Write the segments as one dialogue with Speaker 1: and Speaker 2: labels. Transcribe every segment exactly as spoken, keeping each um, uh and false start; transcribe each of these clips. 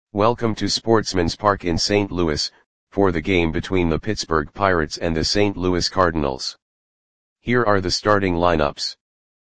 Speaker 1: Welcome to Sportsman's Park in Saint Louis, for the game between the Pittsburgh Pirates and the Saint Louis Cardinals. Here are the starting lineups.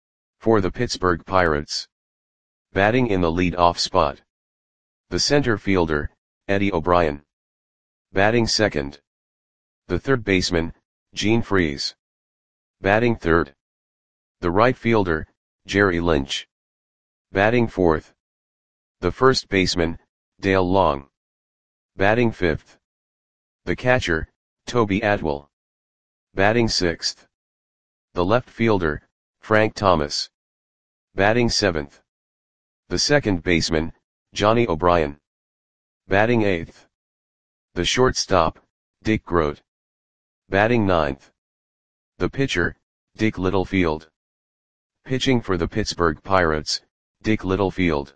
Speaker 1: For the Pittsburgh Pirates. Batting in the lead-off spot. The center fielder, Eddie O'Brien. Batting second. The third baseman, Gene Freese. Batting third. The right fielder, Jerry Lynch. Batting fourth. The first baseman, Dale Long. Batting fifth. The catcher, Toby Atwell. Batting sixth. The left fielder, Frank Thomas. Batting seventh. The second baseman, Johnny O'Brien. Batting eighth. The shortstop, Dick Groat. Batting ninth. The pitcher, Dick Littlefield. Pitching for the Pittsburgh Pirates, Dick Littlefield.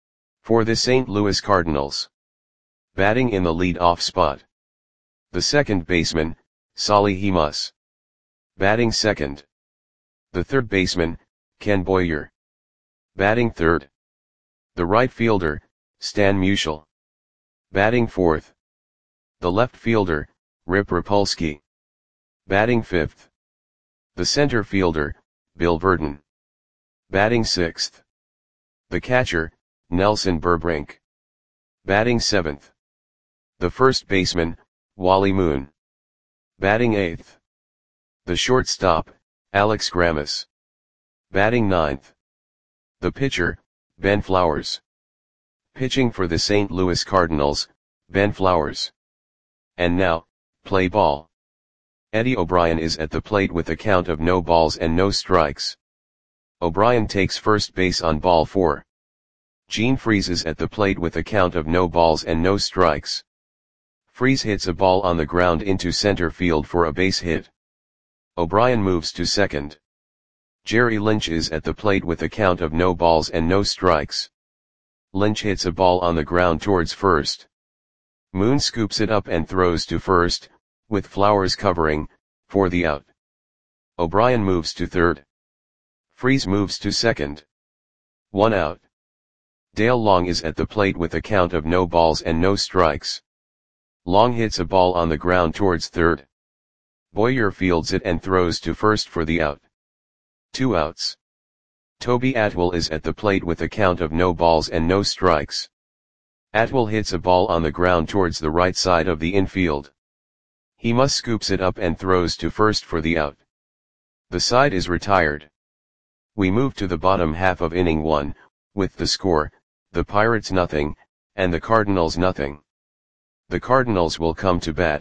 Speaker 1: For the Saint Louis Cardinals. Batting in the lead-off spot. The second baseman, Solly Hemus. Batting second. The third baseman, Ken Boyer. Batting third. The right fielder, Stan Musial. Batting fourth. The left fielder, Rip Rapolsky. Batting fifth. The center fielder, Bill Verdon. Batting sixth. The catcher, Nelson Burbrink. Batting seventh. The first baseman, Wally Moon. Batting eighth. The shortstop, Alex Grammas. Batting ninth. The pitcher, Ben Flowers. Pitching for the Saint Louis Cardinals, Ben Flowers. And now, play ball. Eddie O'Brien is at the plate with a count of no balls and no strikes. O'Brien takes first base on ball four. Gene Freese is at the plate with a count of no balls and no strikes. Freese hits a ball on the ground into center field for a base hit. O'Brien moves to second. Jerry Lynch is at the plate with a count of no balls and no strikes. Lynch hits a ball on the ground towards first. Moon scoops it up and throws to first, with Flowers covering, for the out. O'Brien moves to third. Freese moves to second. One out. Dale Long is at the plate with a count of no balls and no strikes. Long hits a ball on the ground towards third. Boyer fields it and throws to first for the out. Two outs. Toby Atwell is at the plate with a count of no balls and no strikes. Atwell hits a ball on the ground towards the right side of the infield. Hemus scoops it up and throws to first for the out. The side is retired. We move to the bottom half of inning one, with the score, the Pirates nothing, and the Cardinals nothing. The Cardinals will come to bat.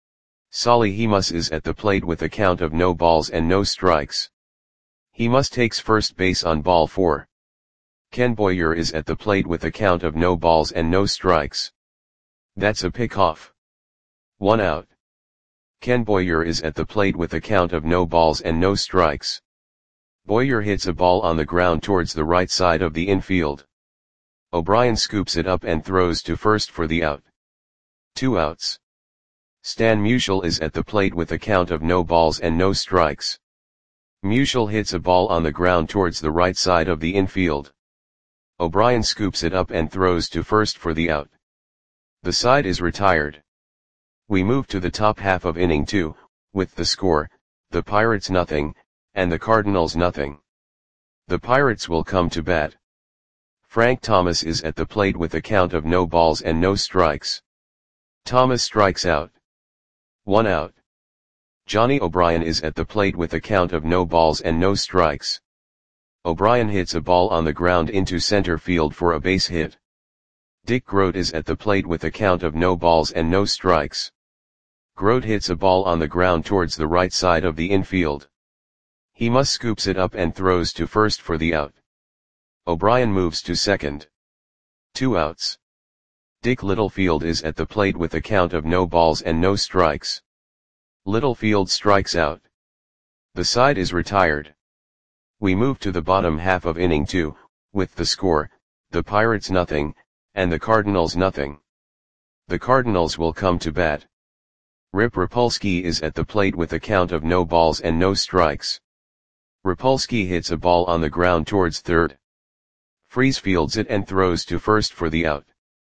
Speaker 1: Solly Hemus is at the plate with a count of no balls and no strikes. Hemus takes first base on ball four. Ken Boyer is at the plate with a count of no balls and no strikes. That's a pickoff. One out. Ken Boyer is at the plate with a count of no balls and no strikes. Boyer hits a ball on the ground towards the right side of the infield. O'Brien scoops it up and throws to first for the out. Two outs. Stan Musial is at the plate with a count of no balls and no strikes. Musial hits a ball on the ground towards the right side of the infield. O'Brien scoops it up and throws to first for the out. The side is retired. We move to the top half of inning two, with the score, the Pirates nothing, and the Cardinals nothing. The Pirates will come to bat. Frank Thomas is at the plate with a count of no balls and no strikes. Thomas strikes out. One out. Johnny O'Brien is at the plate with a count of no balls and no strikes. O'Brien hits a ball on the ground into center field for a base hit. Dick Groat is at the plate with a count of no balls and no strikes. Groat hits a ball on the ground towards the right side of the infield. Hemus scoops it up and throws to first for the out. O'Brien moves to second. Two outs. Dick Littlefield is at the plate with a count of no balls and no strikes. Littlefield strikes out. The side is retired. We move to the bottom half of inning two, with the score, the Pirates nothing, and the Cardinals nothing. The Cardinals will come to bat. Rip Rapolsky is at the plate with a count of no balls and no strikes. Rapolsky hits a ball on the ground towards third. Freese fields it and throws to first for the out.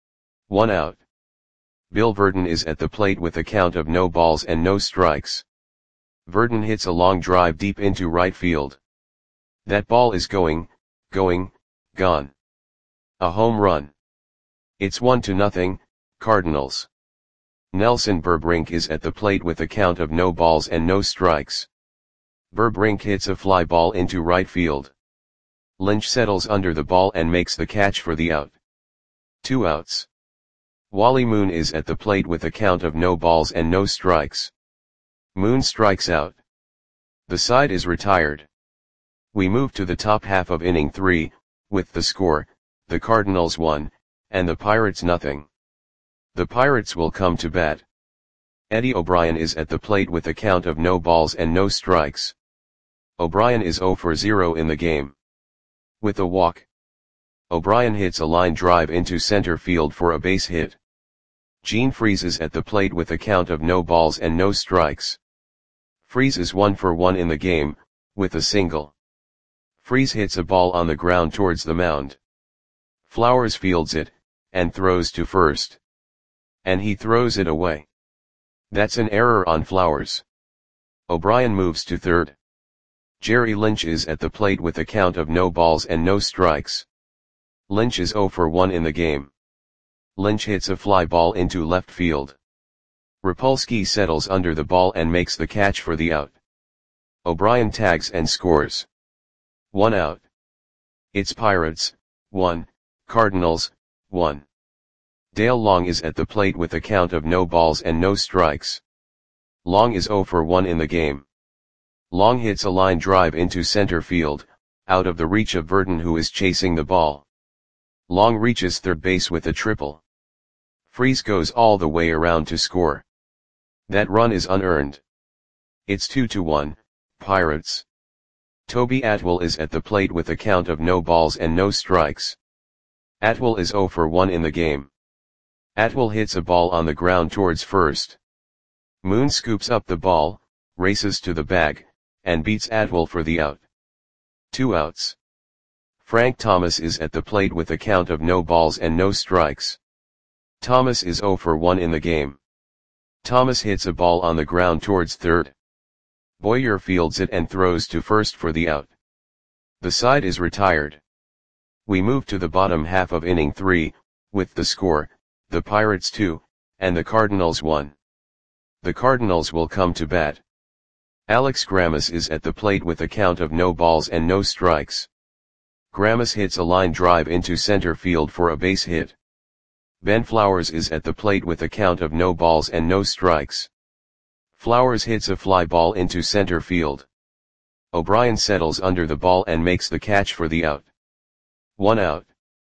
Speaker 1: One out. Bill Verdon is at the plate with a count of no balls and no strikes. Verdon hits a long drive deep into right field. That ball is going, going, gone. A home run. It's one to nothing, Cardinals. Nelson Burbrink is at the plate with a count of no balls and no strikes. Burbrink hits a fly ball into right field. Lynch settles under the ball and makes the catch for the out. Two outs. Wally Moon is at the plate with a count of no balls and no strikes. Moon strikes out. The side is retired. We move to the top half of inning three, with the score, the Cardinals one, and the Pirates nothing. The Pirates will come to bat. Eddie O'Brien is at the plate with a count of no balls and no strikes. O'Brien is zero for zero in the game. With a walk, O'Brien hits a line drive into center field for a base hit. Gene Freese is at the plate with a count of no balls and no strikes. Freese is one for one in the game, with a single. Freese hits a ball on the ground towards the mound. Flowers fields it, and throws to first. And he throws it away. That's an error on Flowers. O'Brien moves to third. Jerry Lynch is at the plate with a count of no balls and no strikes. Lynch is zero for one in the game. Lynch hits a fly ball into left field. Rapolsky settles under the ball and makes the catch for the out. O'Brien tags and scores. One out. It's Pirates, one, Cardinals, one. Dale Long is at the plate with a count of no balls and no strikes. Long is zero for one in the game. Long hits a line drive into center field, out of the reach of Verdon, who is chasing the ball. Long reaches third base with a triple. Freese goes all the way around to score. That run is unearned. It's two to one, Pirates. Toby Atwell is at the plate with a count of no balls and no strikes. Atwell is zero for one in the game. Atwell hits a ball on the ground towards first. Moon scoops up the ball, races to the bag, and beats Atwell for the out. Two outs. Frank Thomas is at the plate with a count of no balls and no strikes. Thomas is zero for one in the game. Thomas hits a ball on the ground towards third. Boyer fields it and throws to first for the out. The side is retired. We move to the bottom half of inning three, with the score, the Pirates two, and the Cardinals one. The Cardinals will come to bat. Alex Grammas is at the plate with a count of no balls and no strikes. Grammas hits a line drive into center field for a base hit. Ben Flowers is at the plate with a count of no balls and no strikes. Flowers hits a fly ball into center field. O'Brien settles under the ball and makes the catch for the out. One out.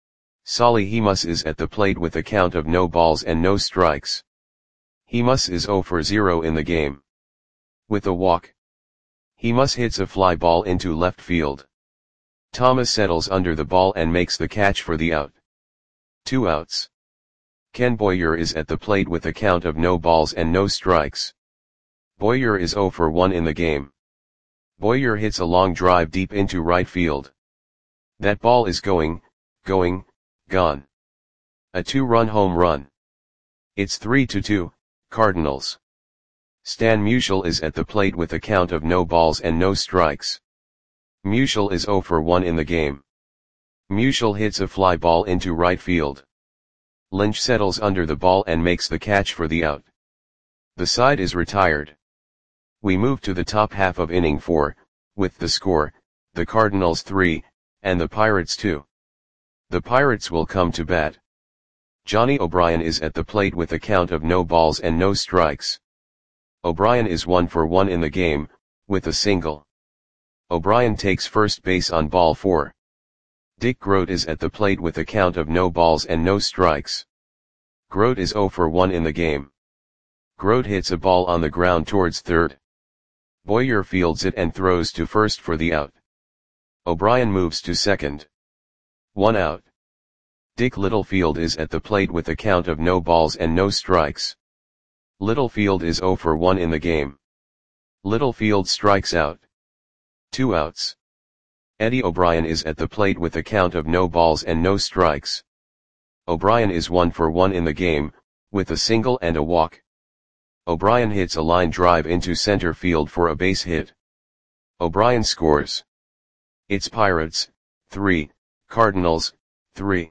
Speaker 1: Solly Hemus is at the plate with a count of no balls and no strikes. Hemus is zero for zero in the game. With a walk, Hemus hits a fly ball into left field. Thomas settles under the ball and makes the catch for the out. Two outs. Ken Boyer is at the plate with a count of no balls and no strikes. Boyer is zero for one in the game. Boyer hits a long drive deep into right field. That ball is going, going, gone. A two-run home run. It's three to two, Cardinals. Stan Musial is at the plate with a count of no balls and no strikes. Musial is zero for one in the game. Musial hits a fly ball into right field. Lynch settles under the ball and makes the catch for the out. The side is retired. We move to the top half of inning four, with the score, the Cardinals three, and the Pirates two. The Pirates will come to bat. Johnny O'Brien is at the plate with a count of no balls and no strikes. O'Brien is one for one in the game, with a single. O'Brien takes first base on ball four. Dick Groat is at the plate with a count of no balls and no strikes. Groat is zero for one in the game. Groat hits a ball on the ground towards third. Boyer fields it and throws to first for the out. O'Brien moves to second. One out. Dick Littlefield is at the plate with a count of no balls and no strikes. Littlefield is zero for one in the game. Littlefield strikes out. Two outs. Eddie O'Brien is at the plate with a count of no balls and no strikes. O'Brien is one for one in the game, with a single and a walk. O'Brien hits a line drive into center field for a base hit. O'Brien scores. It's Pirates, three, Cardinals, three.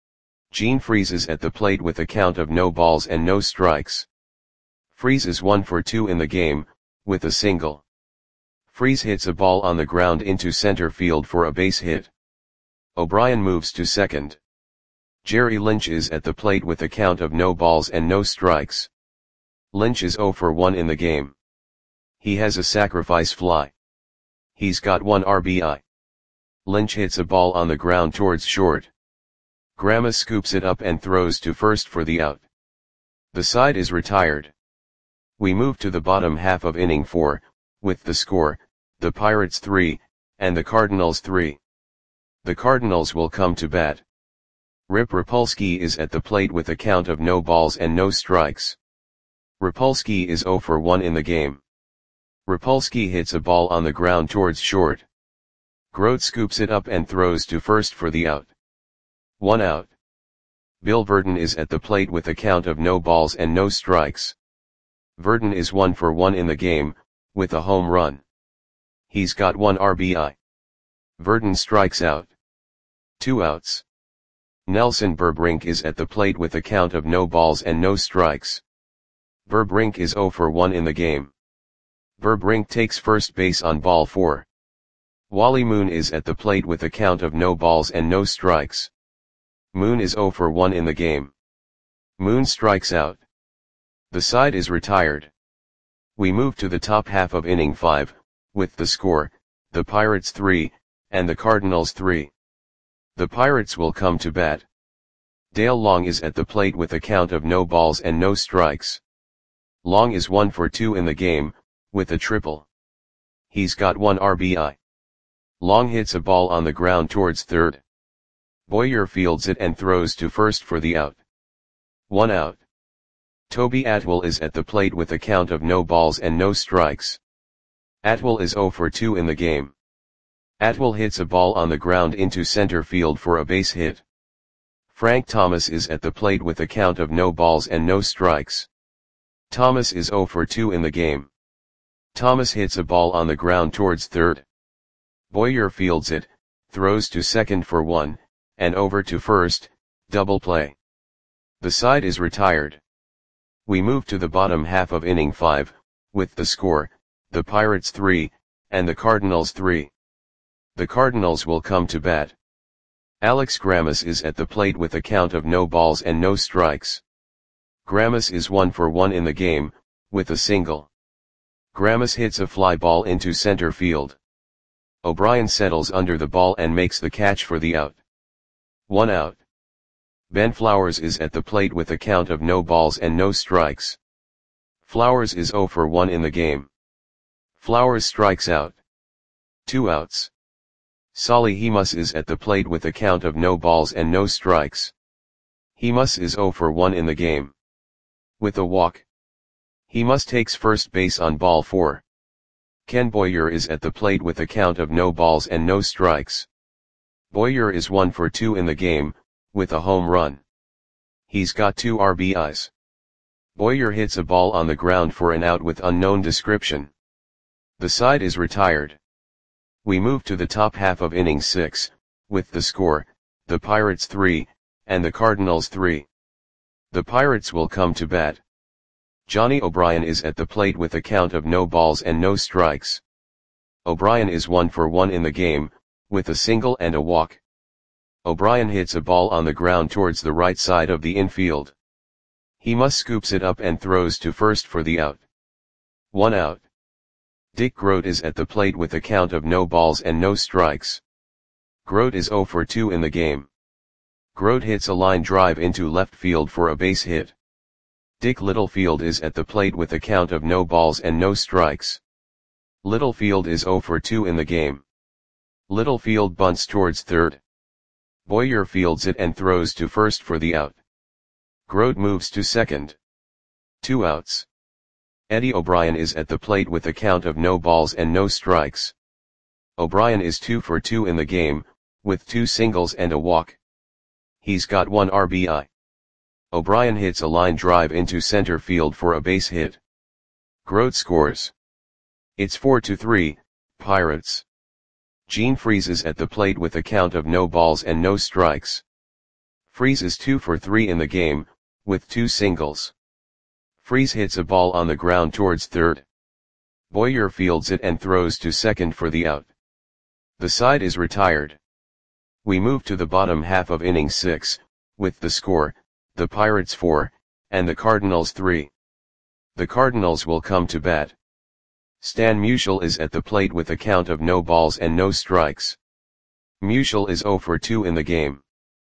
Speaker 1: Gene freezes at the plate with a count of no balls and no strikes. Freeze is one for two in the game, with a single. Freeze hits a ball on the ground into center field for a base hit. O'Brien moves to second. Jerry Lynch is at the plate with a count of no balls and no strikes. Lynch is zero for one in the game. He has a sacrifice fly. He's got one R B I. Lynch hits a ball on the ground towards short. Grandma scoops it up and throws to first for the out. The side is retired. We move to the bottom half of inning four, with the score, the Pirates three, and the Cardinals three. The Cardinals will come to bat. Rip Rapolsky is at the plate with a count of no balls and no strikes. Rapolsky is zero for one in the game. Rapolsky hits a ball on the ground towards short. Grote scoops it up and throws to first for the out. One out. Bill Verdon is at the plate with a count of no balls and no strikes. Verdon is one for one in the game, with a home run. He's got one R B I. Verdon strikes out. Two outs. Nelson Burbrink is at the plate with a count of no balls and no strikes. Burbrink is zero for one in the game. Burbrink takes first base on ball four. Wally Moon is at the plate with a count of no balls and no strikes. Moon is zero for one in the game. Moon strikes out. The side is retired. We move to the top half of inning five, with the score, the Pirates three, and the Cardinals three. The Pirates will come to bat. Dale Long is at the plate with a count of no balls and no strikes. Long is one for two in the game, with a triple. He's got one R B I. Long hits a ball on the ground towards third. Boyer fields it and throws to first for the out. One out. Toby Atwell is at the plate with a count of no balls and no strikes. Atwell is zero for two in the game. Atwell hits a ball on the ground into center field for a base hit. Frank Thomas is at the plate with a count of no balls and no strikes. Thomas is zero for two in the game. Thomas hits a ball on the ground towards third. Boyer fields it, throws to second for one, and over to first, double play. The side is retired. We move to the bottom half of inning five, with the score, the Pirates three, and the Cardinals three. The Cardinals will come to bat. Alex Grammas is at the plate with a count of no balls and no strikes. Grammas is one for one in the game, with a single. Grammas hits a fly ball into center field. O'Brien settles under the ball and makes the catch for the out. One out. Ben Flowers is at the plate with a count of no balls and no strikes. Flowers is zero for one in the game. Flowers strikes out. Two outs. Solly Hemus is at the plate with a count of no balls and no strikes. Hemus is zero for one in the game. With a walk. Hemus takes first base on ball four. Ken Boyer is at the plate with a count of no balls and no strikes. Boyer is one for two in the game, with a home run. He's got two R B Is. Boyer hits a ball on the ground for an out with unknown description. The side is retired. We move to the top half of inning six, with the score, the Pirates three, and the Cardinals three. The Pirates will come to bat. Johnny O'Brien is at the plate with a count of no balls and no strikes. O'Brien is one for one in the game, with a single and a walk. O'Brien hits a ball on the ground towards the right side of the infield. Hemus scoops it up and throws to first for the out. One out. Dick Grote is at the plate with a count of no balls and no strikes. Grote is zero for two in the game. Grote hits a line drive into left field for a base hit. Dick Littlefield is at the plate with a count of no balls and no strikes. Littlefield is zero for two in the game. Littlefield bunts towards third. Boyer fields it and throws to first for the out. Grote moves to second. Two outs. Eddie O'Brien is at the plate with a count of no balls and no strikes. O'Brien is two for two in the game, with two singles and a walk. He's got one R B I. O'Brien hits a line drive into center field for a base hit. Grote scores. It's four to three, Pirates. Gene freezes at the plate with a count of no balls and no strikes. Freeze is two for three in the game, with two singles. Freeze hits a ball on the ground towards third. Boyer fields it and throws to second for the out. The side is retired. We move to the bottom half of inning six, with the score, the Pirates four, and the Cardinals three. The Cardinals will come to bat. Stan Musial is at the plate with a count of no balls and no strikes. Musial is zero for two in the game.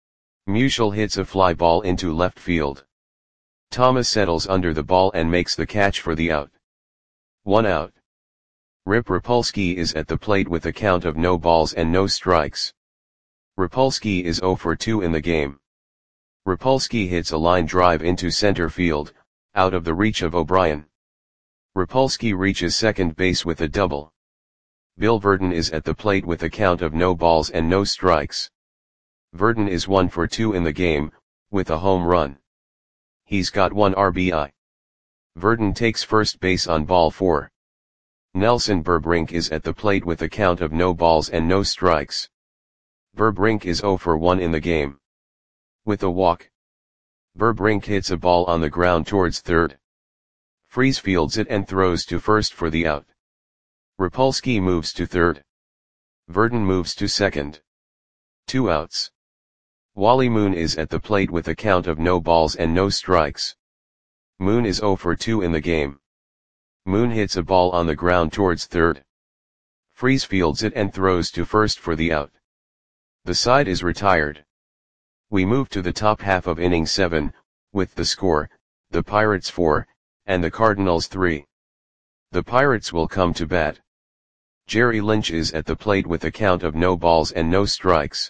Speaker 1: Musial hits a fly ball into left field. Thomas settles under the ball and makes the catch for the out. One out. Rip Rapolsky is at the plate with a count of no balls and no strikes. Rapolsky is zero for two in the game. Rapolsky hits a line drive into center field, out of the reach of O'Brien. Rapolsky reaches second base with a double. Bill Verdon is at the plate with a count of no balls and no strikes. Verdon is one for two in the game, with a home run. He's got one R B I. Verdon takes first base on ball four. Nelson Burbrink is at the plate with a count of no balls and no strikes. Burbrink is zero for one in the game. With a walk. Burbrink hits a ball on the ground towards third. Freeze fields it and throws to first for the out. Rapolsky moves to third. Verdon moves to second. Two outs. Wally Moon is at the plate with a count of no balls and no strikes. Moon is zero for two in the game. Moon hits a ball on the ground towards third. Freeze fields it and throws to first for the out. The side is retired. We move to the top half of inning seven, with the score, the Pirates four, and the Cardinals three. The Pirates will come to bat. Jerry Lynch is at the plate with a count of no balls and no strikes.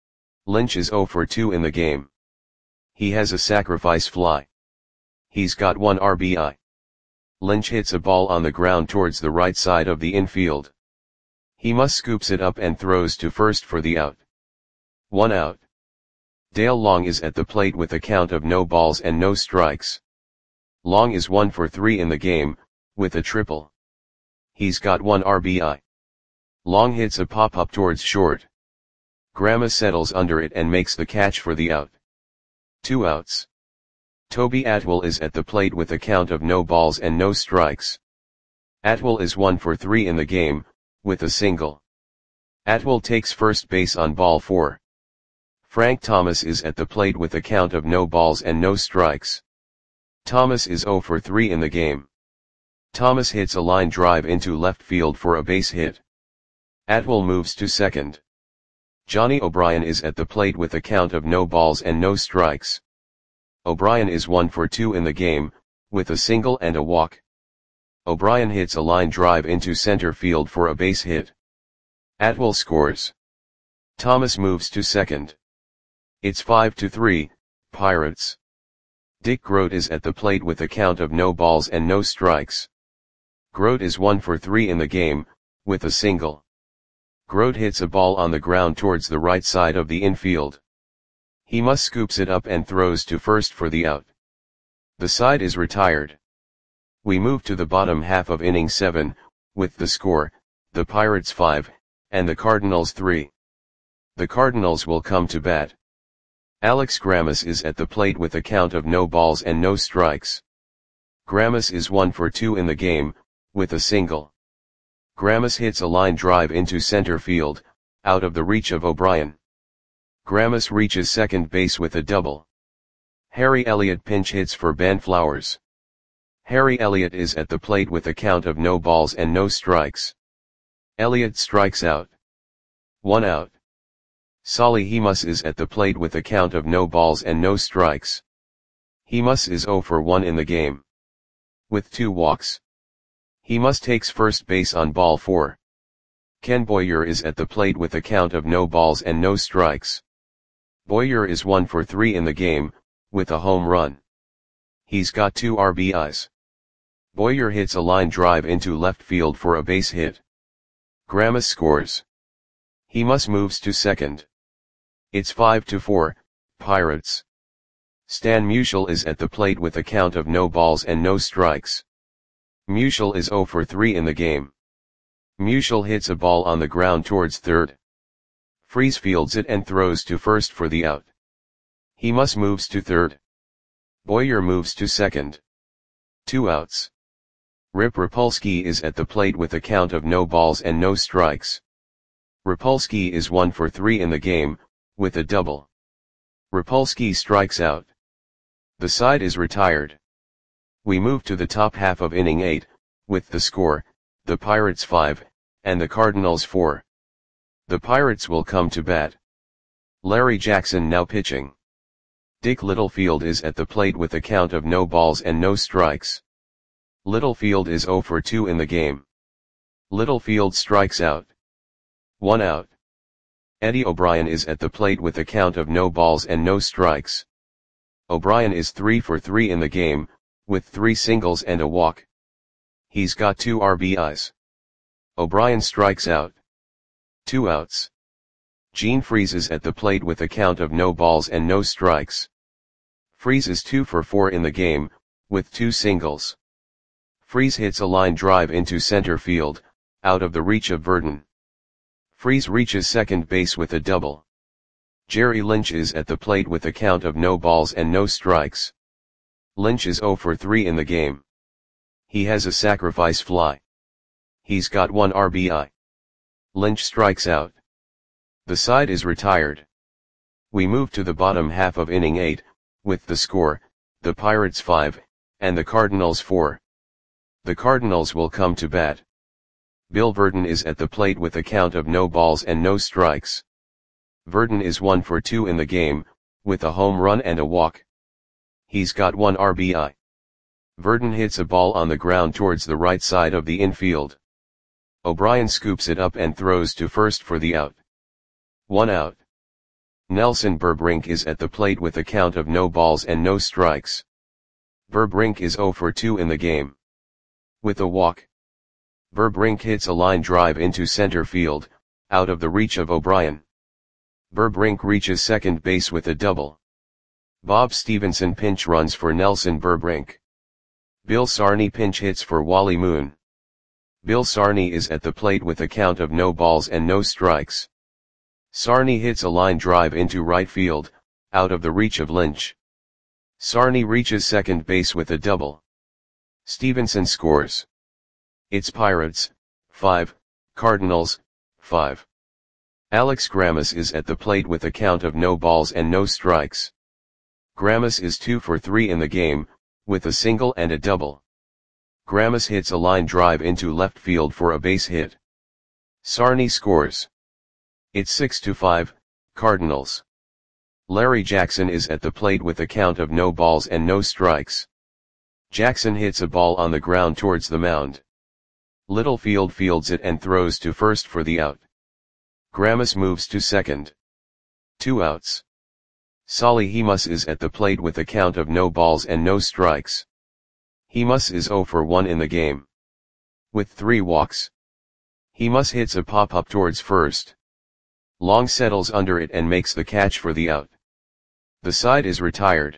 Speaker 1: Lynch is zero for two in the game. He has a sacrifice fly. He's got one R B I. Lynch hits a ball on the ground towards the right side of the infield. He must scoops it up and throws to first for the out. One out. Dale Long is at the plate with a count of no balls and no strikes. Long is one for three in the game, with a triple. He's got one R B I. Long hits a pop-up towards short. Grandma settles under it and makes the catch for the out. Two outs. Toby Atwell is at the plate with a count of no balls and no strikes. Atwell is one for three in the game, with a single. Atwell takes first base on ball four. Frank Thomas is at the plate with a count of no balls and no strikes. Thomas is zero for three in the game. Thomas hits a line drive into left field for a base hit. Atwell moves to second. Johnny O'Brien is at the plate with a count of no balls and no strikes. O'Brien is one for two in the game, with a single and a walk. O'Brien hits a line drive into center field for a base hit. Atwell scores. Thomas moves to second. It's five to three, Pirates. Dick Grote is at the plate with a count of no balls and no strikes. Grote is one for three in the game, with a single. Grote hits a ball on the ground towards the right side of the infield. He must scoops it up and throws to first for the out. The side is retired. We move to the bottom half of inning seven, with the score, the Pirates five, and the Cardinals three. The Cardinals will come to bat. Alex Grammas is at the plate with a count of no balls and no strikes. Grammas is one for two in the game, with a single. Grammas hits a line drive into center field, out of the reach of O'Brien. Grammas reaches second base with a double. Harry Elliott pinch hits for Ben Flowers. Harry Elliott is at the plate with a count of no balls and no strikes. Elliott strikes out. One out. Solly Hemus is at the plate with a count of no balls and no strikes. Hemus is zero for one in the game. With two walks. Hemus takes first base on ball four. Ken Boyer is at the plate with a count of no balls and no strikes. Boyer is one for three in the game, with a home run. He's got two R B Is. Boyer hits a line drive into left field for a base hit. Grammas scores. Hemus moves to second. It's five to four, Pirates. Stan Musial is at the plate with a count of no balls and no strikes. Musial is zero for three in the game. Musial hits a ball on the ground towards third. Freese fields it and throws to first for the out. He must moves to third. Boyer moves to second. Two outs. Rip Rapolsky is at the plate with a count of no balls and no strikes. Rapolsky is one for three in the game, with a double. Rapolsky strikes out. The side is retired. We move to the top half of inning eight, with the score, the Pirates five, and the Cardinals four. The Pirates will come to bat. Larry Jackson now pitching. Dick Littlefield is at the plate with a count of no balls and no strikes. Littlefield is zero for two in the game. Littlefield strikes out. One out. Eddie O'Brien is at the plate with a count of no balls and no strikes. O'Brien is three for three in the game, with three singles and a walk. He's got two R B Is. O'Brien strikes out. Two outs. Gene Freese is at the plate with a count of no balls and no strikes. Freese is two for four in the game, with two singles. Freese hits a line drive into center field, out of the reach of Verdon. Freese reaches second base with a double. Jerry Lynch is at the plate with a count of no balls and no strikes. Lynch is zero for three in the game. He has a sacrifice fly. He's got one R B I. Lynch strikes out. The side is retired. We move to the bottom half of inning eight, with the score, the Pirates five, and the Cardinals four. The Cardinals will come to bat. Bill Verdon is at the plate with a count of no balls and no strikes. Verdon is one for two in the game, with a home run and a walk. He's got one R B I. Verdon hits a ball on the ground towards the right side of the infield. O'Brien scoops it up and throws to first for the out. One out. Nelson Burbrink is at the plate with a count of no balls and no strikes. Burbrink is zero for two in the game. With a walk. Burbrink hits a line drive into center field, out of the reach of O'Brien. Burbrink reaches second base with a double. Bob Stevenson pinch runs for Nelson Burbrink. Bill Sarney pinch hits for Wally Moon. Bill Sarney is at the plate with a count of no balls and no strikes. Sarney hits a line drive into right field, out of the reach of Lynch. Sarney reaches second base with a double. Stevenson scores. It's Pirates, five, Cardinals, five. Alex Grammas is at the plate with a count of no balls and no strikes. Grammas is two for three in the game, with a single and a double. Grammas hits a line drive into left field for a base hit. Sarney scores. It's six to five, Cardinals. Larry Jackson is at the plate with a count of no balls and no strikes. Jackson hits a ball on the ground towards the mound. Littlefield fields it and throws to first for the out. Grammas moves to second. Two outs. Solly Hemus is at the plate with a count of no balls and no strikes. Hemus is zero for one in the game. With three walks. Hemus hits a pop-up towards first. Long settles under it and makes the catch for the out. The side is retired.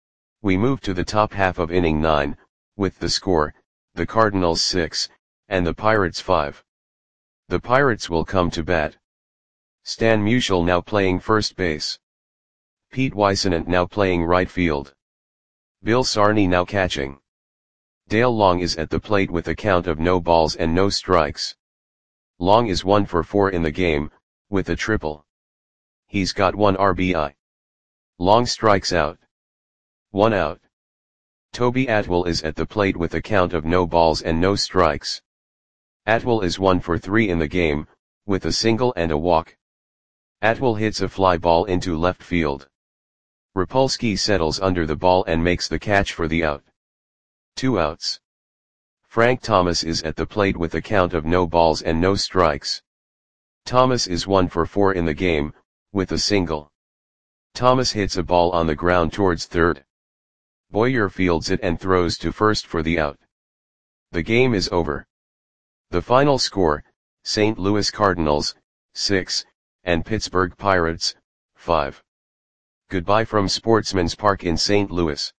Speaker 1: We move to the top half of inning nine, with the score, the Cardinals six, and the Pirates five. The Pirates will come to bat. Stan Musial now playing first base. Pete Weissenant now playing right field. Bill Sarney now catching. Dale Long is at the plate with a count of no balls and no strikes. Long is one for four in the game, with a triple. He's got one R B I. Long strikes out. One out. Toby Atwell is at the plate with a count of no balls and no strikes. Atwell is one for three in the game, with a single and a walk. Atwell hits a fly ball into left field. Rapolsky settles under the ball and makes the catch for the out. Two outs. Frank Thomas is at the plate with a count of no balls and no strikes. Thomas is one for four in the game, with a single. Thomas hits a ball on the ground towards third. Boyer fields it and throws to first for the out. The game is over. The final score, Saint Louis Cardinals, six, and Pittsburgh Pirates, five. Goodbye from Sportsman's Park in Saint Louis.